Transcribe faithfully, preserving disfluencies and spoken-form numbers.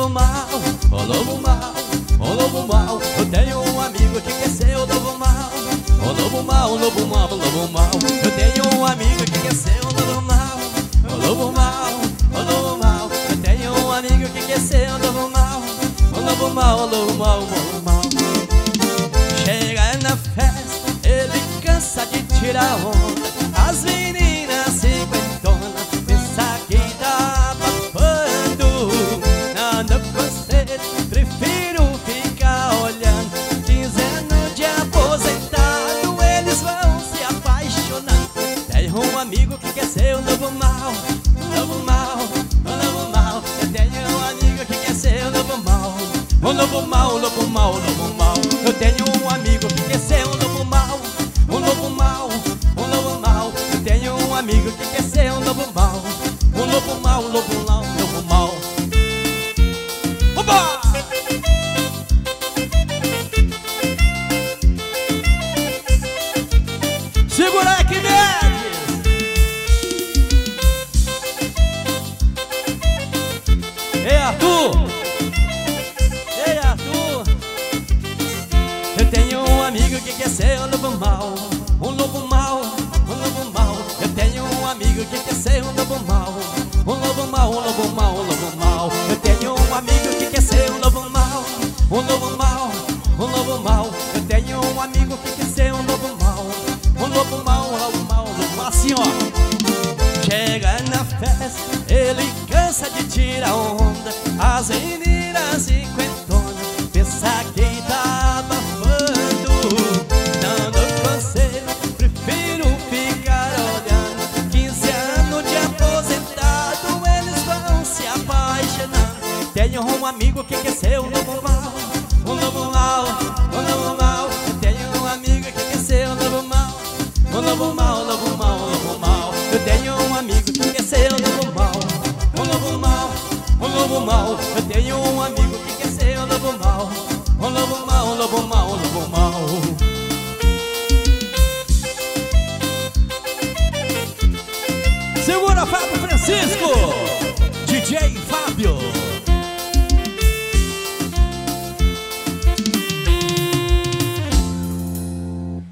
lobo mau, o lobo mau, o lobo mau. Eu tenho um amigo que quer ser o lobo mau, o lobo mau, o lobo mau, o lobo mau. Eu tenho um amigo que quer ser o lobo mau, o lobo mau, o lobo mau. Eu tenho um amigo que quer ser o lobo mau, o lobo mau, o lobo mau, o lobo mau. Chega na festa, ele cansa de tirar onda. As meninas cinquentonas pensa que tá babando. Nada conselho, prefiro ficar olhando. Quinze anos de aposentado, eles vão se apaixonando. Tenho um amigo que quer ser o lobo mau, o lobo mau, o lobo mau. Eu tenho um amigo que quer ser o lobo mau, o lobo mau, o lobo mau, o lobo mau. Eu tenho um amigo que quer ser um lobo mau, um lobo mau, um lobo mau. Eu tenho um amigo que quer ser um lobo mau, um lobo mau, um lobo mau, um lobo mau. Oba! Segura aqui, Mendes! Ei, Arthur! Ei, Arthur! Eu tenho um amigo que quer ser um lobo mau, um lobo mau, um lobo mau. Eu tenho um amigo que quer ser um lobo mau, um lobo mau, um lobo mau, um lobo mau. Eu tenho um amigo que quer ser um lobo mau, um lobo mau, um lobo mau. Eu tenho um amigo que quer ser um lobo mau, um lobo mau, um lobo mau, um lobo mau. Assim, ó. Chega na festa, ele cansa de tirar onda. As meninas cinquentonas pensa que tá babando. Dando conselho, prefiro ficar olhando. Quinze anos de aposentado, eles vão se apaixonando. Tenho um amigo que quer ser um lobo mau, um lobo mau, um lobo mau. Eu tenho um amigo que quer ser um lobo mau, um lobo mau, um lobo mau, um lobo mau. Eu tenho um amigo que quer ser um lobo mau, um lobo mau, um lobo mau. Eu tenho um amigo que quer ser um lobo mau, um lobo mau, um lobo mau, um lobo mau. Segura, Fábio Francisco!